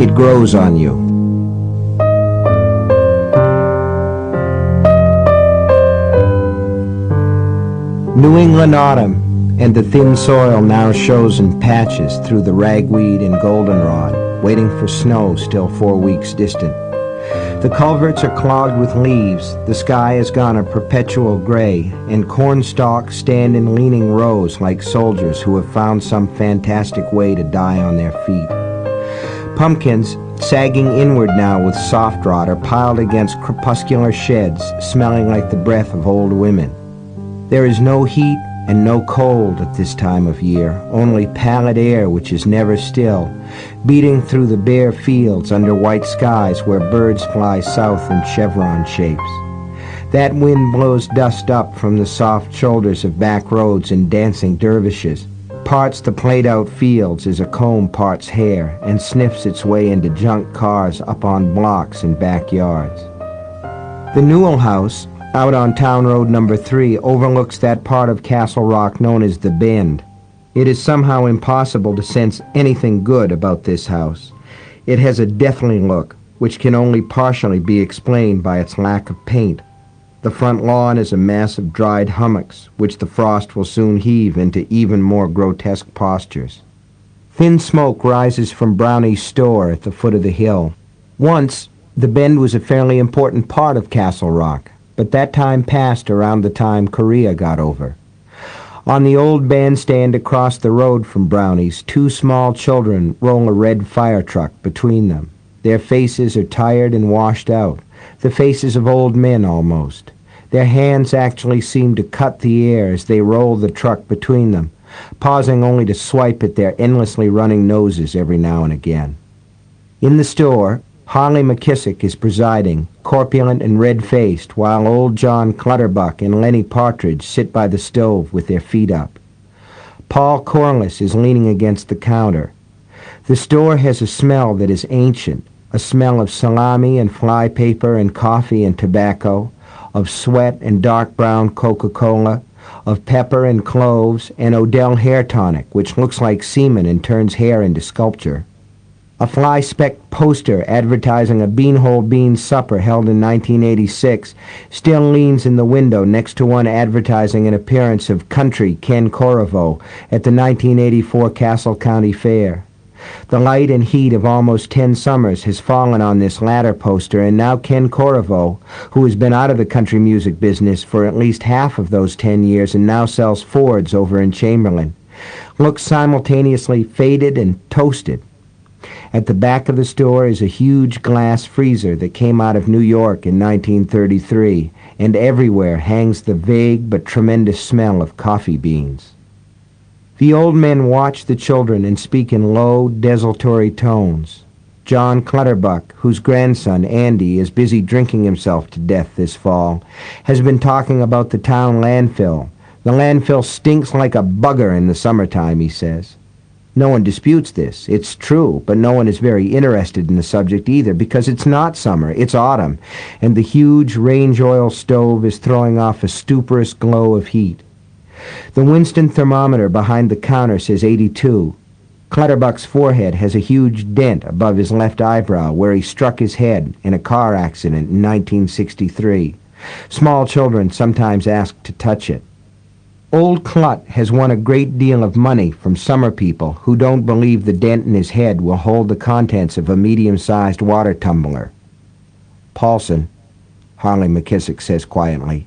It grows on you. New England autumn, and the thin soil now shows in patches through the ragweed and goldenrod, waiting for snow still 4 weeks distant. The culverts are clogged with leaves, the sky has gone a perpetual gray, and corn stalks stand in leaning rows like soldiers who have found some fantastic way to die on their feet. Pumpkins, sagging inward now with soft rot, are piled against crepuscular sheds, smelling like the breath of old women. There is no heat and no cold at this time of year, only pallid air which is never still, beating through the bare fields under white skies where birds fly south in chevron shapes. That wind blows dust up from the soft shoulders of back roads and dancing dervishes, parts the played-out fields as a comb parts hair, and sniffs its way into junk cars up on blocks and backyards. The Newell House, out on Town Road number 3, overlooks that part of Castle Rock known as the Bend. It is somehow impossible to sense anything good about this house. It has a deathly look, which can only partially be explained by its lack of paint. The front lawn is a mass of dried hummocks, which the frost will soon heave into even more grotesque postures. Thin smoke rises from Brownie's store at the foot of the hill. Once, the Bend was a fairly important part of Castle Rock, but that time passed around the time Korea got over. On the old bandstand across the road from Brownie's, 2 small children roll a red fire truck between them. Their faces are tired and washed out, the faces of old men almost. Their hands actually seem to cut the air as they roll the truck between them, pausing only to swipe at their endlessly running noses every now and again. In the store, Harley McKissick is presiding, corpulent and red-faced, while old John Clutterbuck and Lenny Partridge sit by the stove with their feet up. Paul Corliss is leaning against the counter. The store has a smell that is ancient, a smell of salami and fly paper and coffee and tobacco, of sweat and dark brown Coca-Cola, of pepper and cloves, and Odell hair tonic, which looks like semen and turns hair into sculpture. A fly-specked poster advertising a Beanhole Beans supper held in 1986 still leans in the window next to one advertising an appearance of country Ken Corriveau at the 1984 Castle County Fair. The light and heat of almost 10 summers has fallen on this latter poster, and now Ken Corriveau, who has been out of the country music business for at least half of those 10 years and now sells Fords over in Chamberlain, looks simultaneously faded and toasted. At the back of the store is a huge glass freezer that came out of New York in 1933, and everywhere hangs the vague but tremendous smell of coffee beans. The old men watch the children and speak in low, desultory tones. John Clutterbuck, whose grandson, Andy, is busy drinking himself to death this fall, has been talking about the town landfill. The landfill stinks like a bugger in the summertime, he says. No one disputes this. It's true, but no one is very interested in the subject either, because it's not summer, it's autumn, and the huge range oil stove is throwing off a stuporous glow of heat. The Winston thermometer behind the counter says 82. Clutterbuck's forehead has a huge dent above his left eyebrow where he struck his head in a car accident in 1963. Small children sometimes ask to touch it. Old Clut has won a great deal of money from summer people who don't believe the dent in his head will hold the contents of a medium-sized water tumbler. Paulson, Harley McKissick says quietly.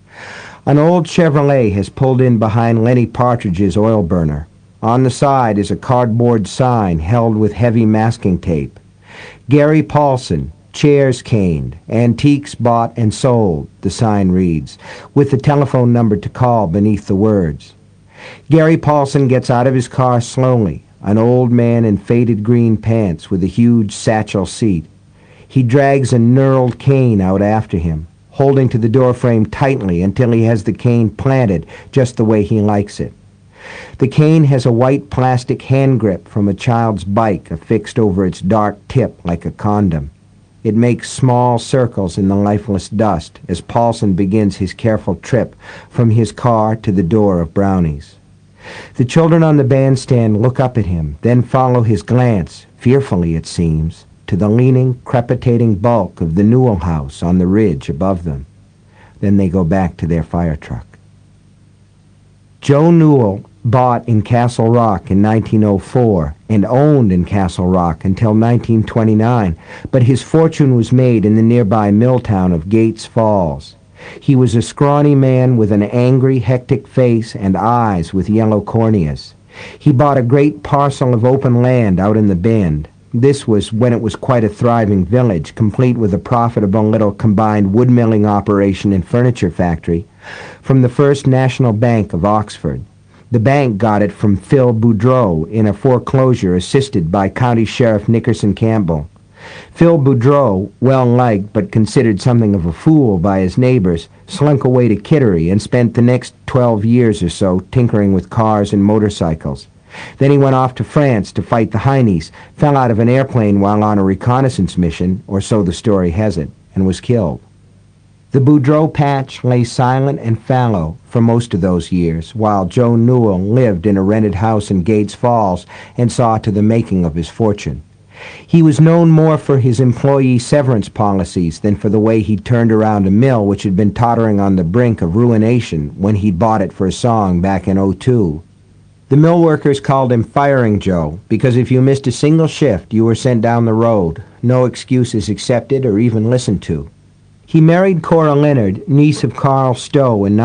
An old Chevrolet has pulled in behind Lenny Partridge's oil burner. On the side is a cardboard sign held with heavy masking tape. Gary Paulson, chairs caned, antiques bought and sold, the sign reads, with the telephone number to call beneath the words. Gary Paulson gets out of his car slowly, an old man in faded green pants with a huge satchel seat. He drags a knurled cane out after him, holding to the doorframe tightly until he has the cane planted just the way he likes it. The cane has a white plastic hand grip from a child's bike affixed over its dark tip like a condom. It makes small circles in the lifeless dust as Paulson begins his careful trip from his car to the door of Brownie's. The children on the bandstand look up at him, then follow his glance, fearfully it seems, to the leaning, crepitating bulk of the Newell house on the ridge above them. Then they go back to their fire truck. Joe Newell bought in Castle Rock in 1904 and owned in Castle Rock until 1929, but his fortune was made in the nearby mill town of Gates Falls. He was a scrawny man with an angry, hectic face and eyes with yellow corneas. He bought a great parcel of open land out in the Bend. This was when it was quite a thriving village, complete with a profitable little combined wood-milling operation and furniture factory, from the First National Bank of Oxford. The bank got it from Phil Boudreau in a foreclosure assisted by County Sheriff Nickerson Campbell. Phil Boudreau, well-liked but considered something of a fool by his neighbors, slunk away to Kittery and spent the next 12 years or so tinkering with cars and motorcycles. Then he went off to France to fight the Heinies, fell out of an airplane while on a reconnaissance mission, or so the story has it, and was killed. The Boudreau patch lay silent and fallow for most of those years, while Joe Newell lived in a rented house in Gates Falls and saw to the making of his fortune. He was known more for his employee severance policies than for the way he turned around a mill which had been tottering on the brink of ruination when he bought it for a song back in '02. The mill workers called him Firing Joe because if you missed a single shift, you were sent down the road, no excuses accepted or even listened to. He married Cora Leonard, niece of Carl Stowe, in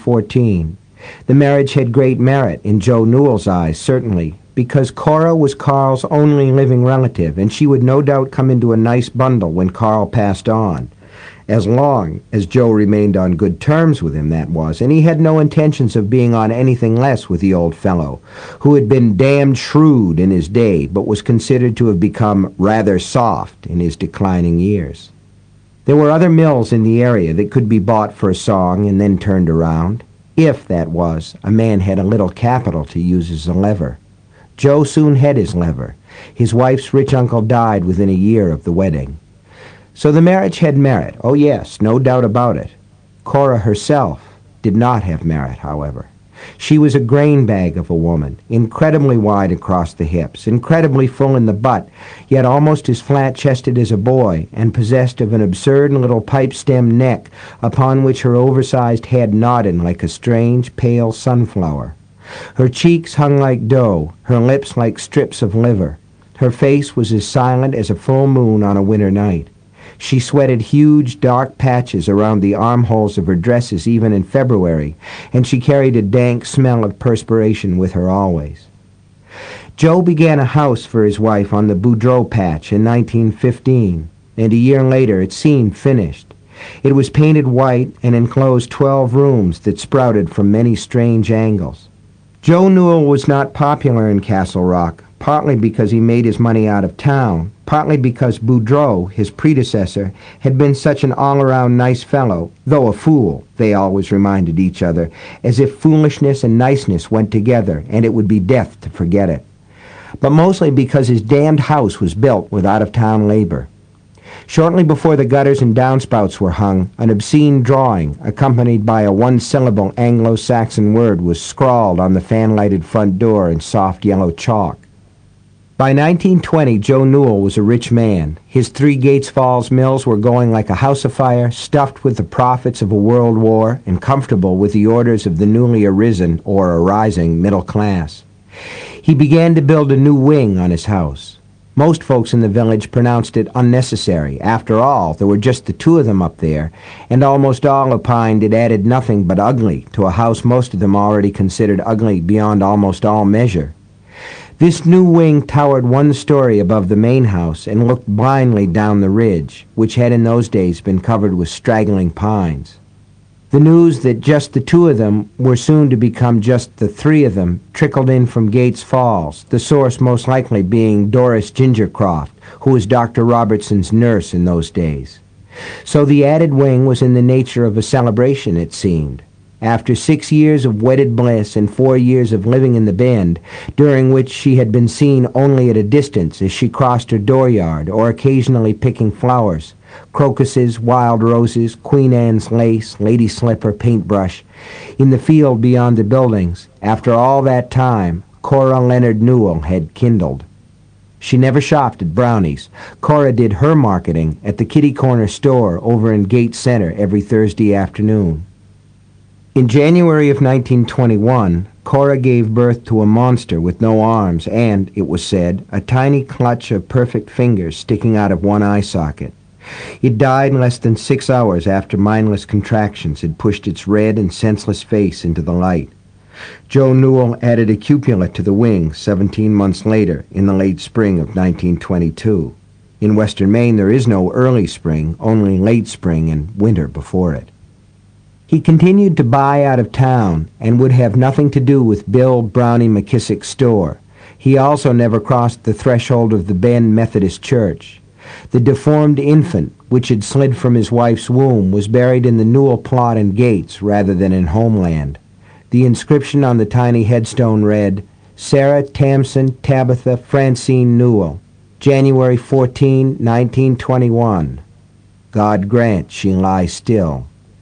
1914. The marriage had great merit in Joe Newell's eyes, certainly, because Cora was Carl's only living relative, and she would no doubt come into a nice bundle when Carl passed on. As long as Joe remained on good terms with him, that was, and he had no intentions of being on anything less with the old fellow, who had been damned shrewd in his day, but was considered to have become rather soft in his declining years. There were other mills in the area that could be bought for a song and then turned around, if, that was, a man had a little capital to use as a lever. Joe soon had his lever. His wife's rich uncle died within a year of the wedding. So the marriage had merit. Oh yes, no doubt about it. Cora herself did not have merit, however. She was a grain bag of a woman, incredibly wide across the hips, incredibly full in the butt, yet almost as flat-chested as a boy, and possessed of an absurd little pipe-stem neck upon which her oversized head nodded like a strange, pale sunflower. Her cheeks hung like dough, her lips like strips of liver. Her face was as silent as a full moon on a winter night. She sweated huge, dark patches around the armholes of her dresses even in February, and she carried a dank smell of perspiration with her always. Joe began a house for his wife on the Boudreau patch in 1915, and a year later it seemed finished. It was painted white and enclosed 12 rooms that sprouted from many strange angles. Joe Newell was not popular in Castle Rock, partly because he made his money out of town, partly because Boudreau, his predecessor, had been such an all-around nice fellow, though a fool, they always reminded each other, as if foolishness and niceness went together, and it would be death to forget it. But mostly because his damned house was built with out-of-town labor. Shortly before the gutters and downspouts were hung, an obscene drawing, accompanied by a one-syllable Anglo-Saxon word, was scrawled on the fan-lighted front door in soft yellow chalk. By 1920, Joe Newell was a rich man. His 3 Gates Falls mills were going like a house afire, stuffed with the profits of a world war, and comfortable with the orders of the newly arisen, or arising, middle class. He began to build a new wing on his house. Most folks in the village pronounced it unnecessary. After all, there were just the 2 of them up there, and almost all opined it added nothing but ugly to a house most of them already considered ugly beyond almost all measure. This new wing towered 1 story above the main house and looked blindly down the ridge, which had in those days been covered with straggling pines. The news that just the 2 of them were soon to become just the 3 of them trickled in from Gates Falls, the source most likely being Doris Gingercroft, who was Dr. Robertson's nurse in those days. So the added wing was in the nature of a celebration, it seemed. After 6 years of wedded bliss and 4 years of living in the Bend, during which she had been seen only at a distance as she crossed her dooryard or occasionally picking flowers, Crocuses, wild roses, Queen Anne's lace, lady slipper, paintbrush. In the field beyond the buildings, after all that time, Cora Leonard Newell had kindled. She never shopped at Brownie's. Cora did her marketing at the Kitty Corner store over in Gates Center every Thursday afternoon. In January of 1921, Cora gave birth to a monster with no arms and, it was said, a tiny clutch of perfect fingers sticking out of one eye socket. It died less than 6 hours after mindless contractions had pushed its red and senseless face into the light. Joe Newell added a cupula to the wing 17 months later in the late spring of 1922. In western Maine there is no early spring, only late spring and winter before it. He continued to buy out of town and would have nothing to do with Bill Brownie McKissick's store. He also never crossed the threshold of the Bend Methodist Church. The deformed infant, which had slid from his wife's womb, was buried in the Newell plot in Gates rather than in Homeland. The inscription on the tiny headstone read, Sarah Tamsen Tabitha Francine Newell, January 14, 1921. God grant she lie still.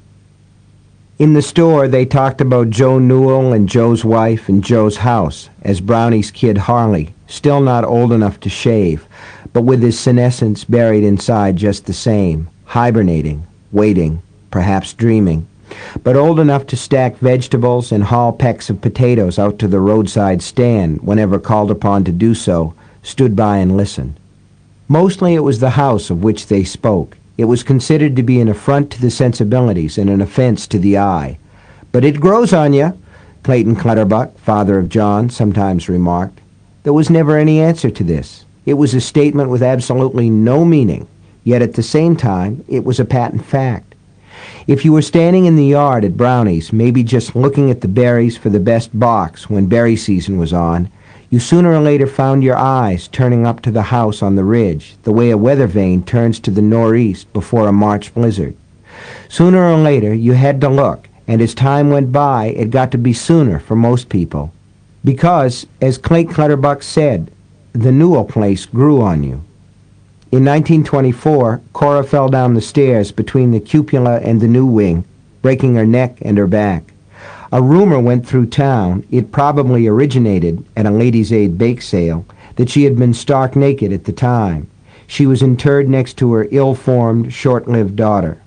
In the store, they talked about Joe Newell and Joe's wife and Joe's house as Brownie's kid Harley, still not old enough to shave, but with his senescence buried inside just the same, hibernating, waiting, perhaps dreaming, but old enough to stack vegetables and haul pecks of potatoes out to the roadside stand whenever called upon to do so, stood by and listened. Mostly it was the house of which they spoke. It was considered to be an affront to the sensibilities and an offense to the eye. But it grows on you, Clayton Clutterbuck, father of John, sometimes remarked. There was never any answer to this. It was a statement with absolutely no meaning, yet at the same time it was a patent fact. If you were standing in the yard at Brownie's, maybe just looking at the berries for the best box when berry season was on, you sooner or later found your eyes turning up to the house on the ridge, the way a weather vane turns to the northeast before a March blizzard. Sooner or later you had to look, and as time went by, it got to be sooner for most people. Because, as Clay Clutterbuck said, the Newell place grew on you. In 1924, Cora fell down the stairs between the cupola and the new wing, breaking her neck and her back. A rumor went through town, it probably originated at a Ladies' Aid bake sale, that she had been stark naked at the time. She was interred next to her ill-formed, short-lived daughter.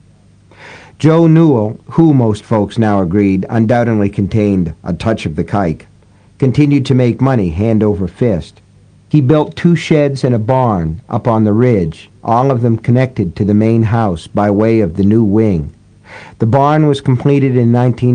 Joe Newell, who most folks now agreed undoubtedly contained a touch of the kike, continued to make money hand over fist. He built 2 sheds and a barn up on the ridge, all of them connected to the main house by way of the new wing. The barn was completed in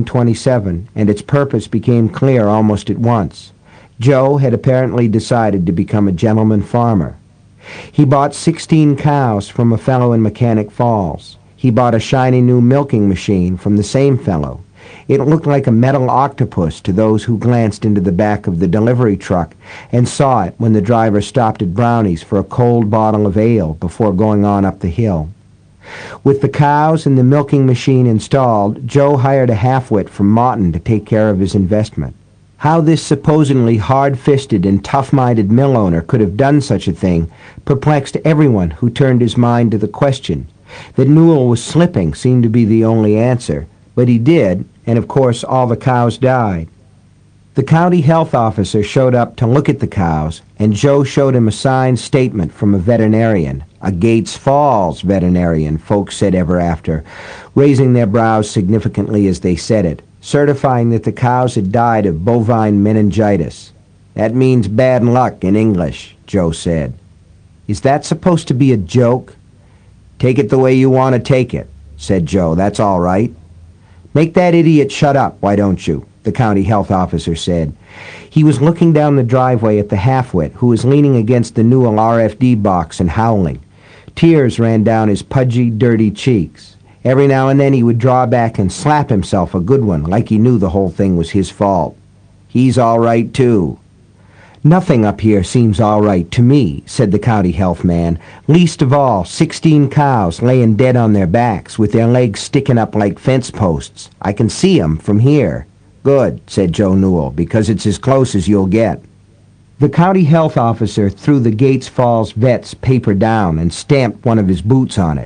1927, and its purpose became clear almost at once. Joe had apparently decided to become a gentleman farmer. He bought 16 cows from a fellow in Mechanic Falls. He bought a shiny new milking machine from the same fellow. It looked like a metal octopus to those who glanced into the back of the delivery truck and saw it when the driver stopped at Brownie's for a cold bottle of ale before going on up the hill. With the cows and the milking machine installed, Joe hired a half-wit from Mawton to take care of his investment. How this supposedly hard-fisted and tough-minded mill owner could have done such a thing perplexed everyone who turned his mind to the question. That Newell was slipping seemed to be the only answer, but he did, and of course all the cows died. The county health officer showed up to look at the cows, and Joe showed him a signed statement from a veterinarian, a Gates Falls veterinarian, folks said ever after, raising their brows significantly as they said it, certifying that the cows had died of bovine meningitis. That means bad luck in English, Joe said. Is that supposed to be a joke? Take it the way you want to take it, said Joe. That's all right. Make that idiot shut up, why don't you? The county health officer said. He was looking down the driveway at the half-wit, who was leaning against the Newell RFD box and howling. Tears ran down his pudgy, dirty cheeks. Every now and then he would draw back and slap himself a good one, like he knew the whole thing was his fault. He's all right, too. Nothing up here seems all right to me, said the county health man. Least of all, 16 cows laying dead on their backs, with their legs sticking up like fence posts. I can see 'em from here. Good, said Joe Newell, because it's as close as you'll get. The county health officer threw the Gates Falls vet's paper down and stamped one of his boots on it.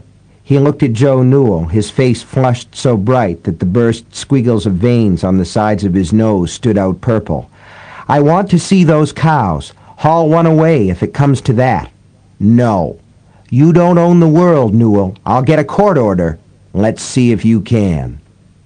He looked at Joe Newell, his face flushed so bright that the burst squiggles of veins on the sides of his nose stood out purple. "I want to see those cows. Haul one away if it comes to that." "No." "You don't own the world, Newell. I'll get a court order." "Let's see if you can."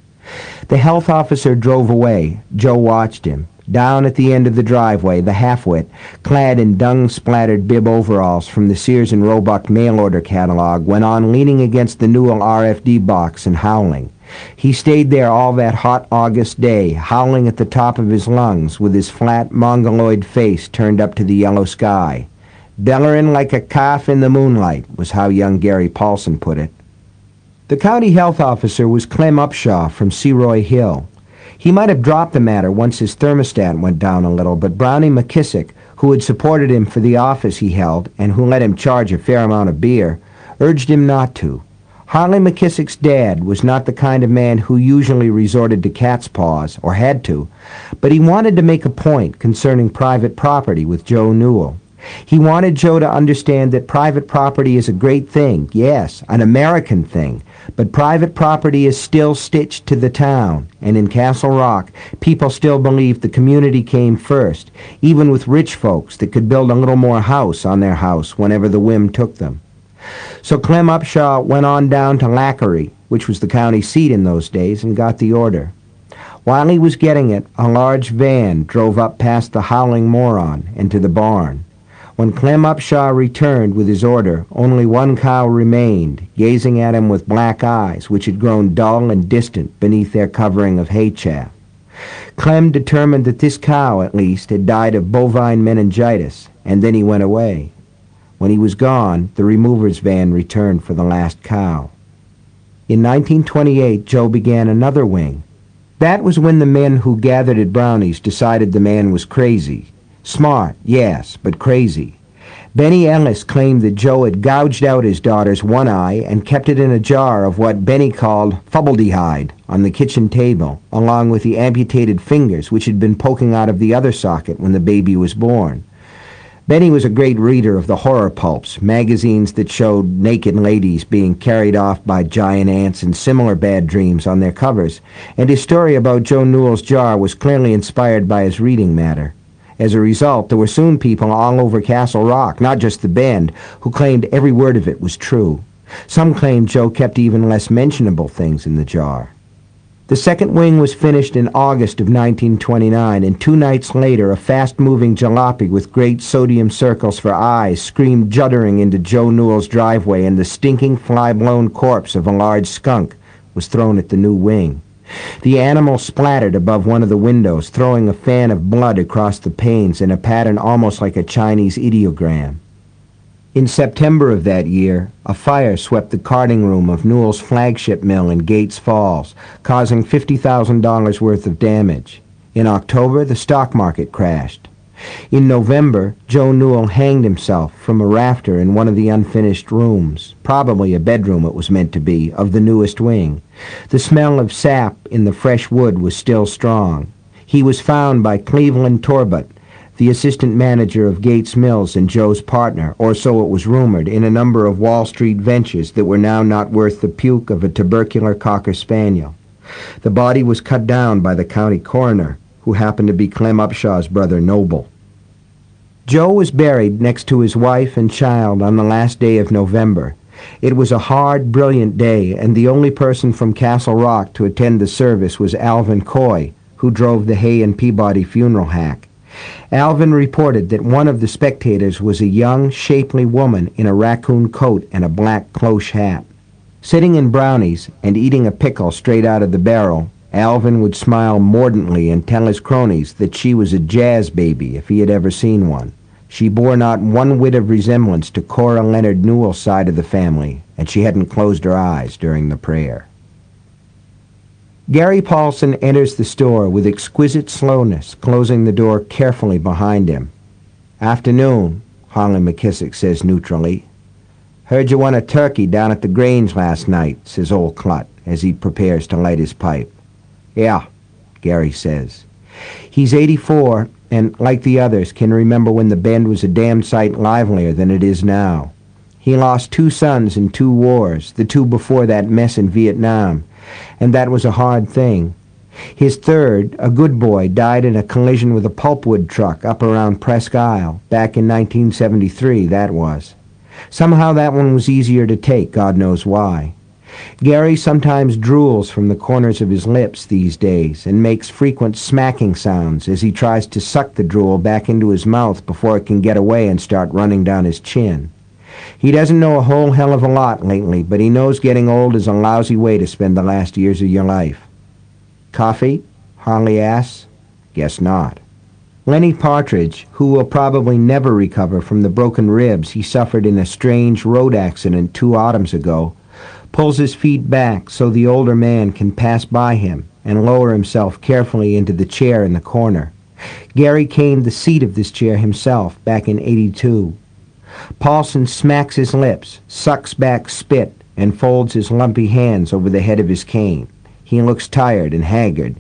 The health officer drove away. Joe watched him. Down at the end of the driveway, the half-wit, clad in dung-splattered bib overalls from the Sears and Roebuck mail-order catalog, went on leaning against the Newell RFD box and howling. He stayed there all that hot August day, howling at the top of his lungs, with his flat, mongoloid face turned up to the yellow sky. "Bellerin' like a calf in the moonlight," was how young Gary Paulson put it. The county health officer was Clem Upshaw from Seroy Hill. He might have dropped the matter once his thermostat went down a little, but Brownie McKissick, who had supported him for the office he held and who let him charge a fair amount of beer, urged him not to. Harley McKissick's dad was not the kind of man who usually resorted to cat's paws, or had to, but he wanted to make a point concerning private property with Joe Newell. He wanted Joe to understand that private property is a great thing, yes, an American thing, but private property is still stitched to the town, and in Castle Rock, people still believed the community came first, even with rich folks that could build a little more house on their house whenever the whim took them. So Clem Upshaw went on down to Lackery, which was the county seat in those days, and got the order. While he was getting it, a large van drove up past the howling moron and to the barn. When Clem Upshaw returned with his order, only one cow remained, gazing at him with black eyes, which had grown dull and distant beneath their covering of hay chaff. Clem determined that this cow, at least, had died of bovine meningitis, and then he went away. When he was gone, the remover's van returned for the last cow. In 1928, Joe began another wing. That was when the men who gathered at Brownie's decided the man was crazy. Smart, yes, but crazy. Benny Ellis claimed that Joe had gouged out his daughter's one eye and kept it in a jar of what Benny called fubbledehyde on the kitchen table, along with the amputated fingers which had been poking out of the other socket when the baby was born. Benny was a great reader of the horror pulps, magazines that showed naked ladies being carried off by giant ants and similar bad dreams on their covers, and his story about Joe Newell's jar was clearly inspired by his reading matter. As a result, there were soon people all over Castle Rock, not just the Bend, who claimed every word of it was true. Some claimed Joe kept even less mentionable things in the jar. The second wing was finished in August of 1929, and 2 nights later a fast-moving jalopy with great sodium circles for eyes screamed juddering into Joe Newell's driveway, and the stinking, fly-blown corpse of a large skunk was thrown at the new wing. The animal splattered above one of the windows, throwing a fan of blood across the panes in a pattern almost like a Chinese ideogram. In September of that year, a fire swept the carding room of Newell's flagship mill in Gates Falls, causing $50,000 worth of damage. In October, the stock market crashed. In November, Joe Newell hanged himself from a rafter in one of the unfinished rooms, probably a bedroom it was meant to be, of the newest wing. The smell of sap in the fresh wood was still strong. He was found by Cleveland Torbett, the assistant manager of Gates Mills and Joe's partner, or so it was rumored, in a number of Wall Street ventures that were now not worth the puke of a tubercular Cocker Spaniel. The body was cut down by the county coroner, who happened to be Clem Upshaw's brother Noble. Joe was buried next to his wife and child on the last day of November. It was a hard, brilliant day, and the only person from Castle Rock to attend the service was Alvin Coy, who drove the Hay and Peabody funeral hack. Alvin reported that one of the spectators was a young, shapely woman in a raccoon coat and a black cloche hat. Sitting in Brownie's and eating a pickle straight out of the barrel, Alvin would smile mordantly and tell his cronies that she was a jazz baby if he had ever seen one. She bore not one whit of resemblance to Cora Leonard Newell's side of the family, and she hadn't closed her eyes during the prayer. Gary Paulson enters the store with exquisite slowness, closing the door carefully behind him. "Afternoon," Harley McKissick says neutrally. "Heard you won a turkey down at the Grange last night," says old Clutt, as he prepares to light his pipe. "Yeah," Gary says. He's 84, and, like the others, can remember when the Bend was a damn sight livelier than it is now. He lost 2 sons in 2 wars, the 2 before that mess in Vietnam, and that was a hard thing. His third, a good boy, died in a collision with a pulpwood truck up around Presque Isle, back in 1973, that was. Somehow that one was easier to take, God knows why. Gary sometimes drools from the corners of his lips these days and makes frequent smacking sounds as he tries to suck the drool back into his mouth before it can get away and start running down his chin. He doesn't know a whole hell of a lot lately, but he knows getting old is a lousy way to spend the last years of your life. Coffee? Harley asks. Guess not. Lenny Partridge, who will probably never recover from the broken ribs he suffered in a strange road accident 2 autumns ago, pulls his feet back so the older man can pass by him and lower himself carefully into the chair in the corner. Gary caned the seat of this chair himself back in '82. Paulson smacks his lips, sucks back spit, and folds his lumpy hands over the head of his cane. He looks tired and haggard.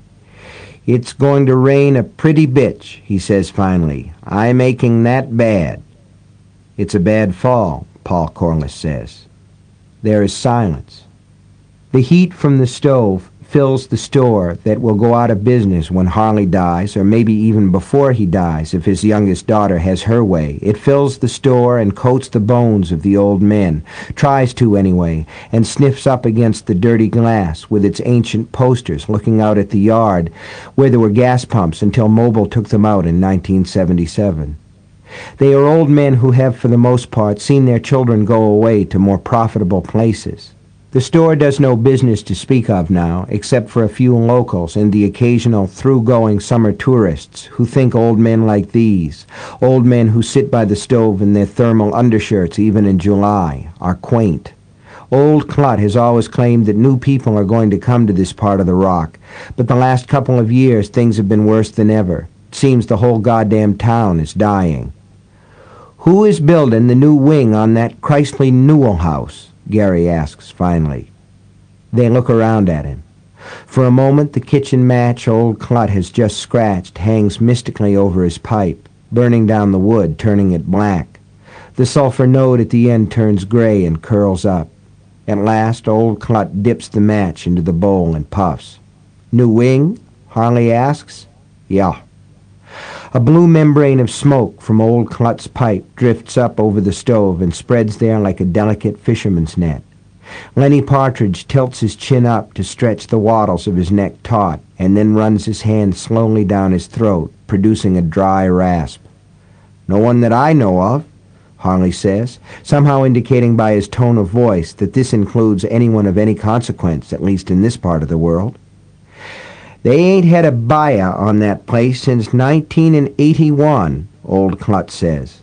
It's going to rain a pretty bitch, he says finally. I'm aching that bad. It's a bad fall, Paul Corliss says. There is silence. The heat from the stove fills the store that will go out of business when Harley dies, or maybe even before he dies if his youngest daughter has her way. It fills the store and coats the bones of the old men, tries to anyway, and sniffs up against the dirty glass with its ancient posters looking out at the yard where there were gas pumps until Mobil took them out in 1977. They are old men who have, for the most part, seen their children go away to more profitable places. The store does no business to speak of now, except for a few locals and the occasional through-going summer tourists who think old men like these, old men who sit by the stove in their thermal undershirts even in July, are quaint. Old Clut has always claimed that new people are going to come to this part of the Rock, but the last couple of years things have been worse than ever. It seems the whole goddamn town is dying. Who is building the new wing on that Christly Newell house? Gary asks finally. They look around at him. For a moment the kitchen match old Clut has just scratched hangs mystically over his pipe, burning down the wood, turning it black. The sulfur node at the end turns gray and curls up. At last old Clut dips the match into the bowl and puffs. New wing? Harley asks. Yeah. A blue membrane of smoke from old Clut's pipe drifts up over the stove and spreads there like a delicate fisherman's net. Lenny Partridge tilts his chin up to stretch the wattles of his neck taut, and then runs his hand slowly down his throat, producing a dry rasp. No one that I know of, Harley says, somehow indicating by his tone of voice that this includes anyone of any consequence, at least in this part of the world. They ain't had a buyer on that place since 1981, old Clut says.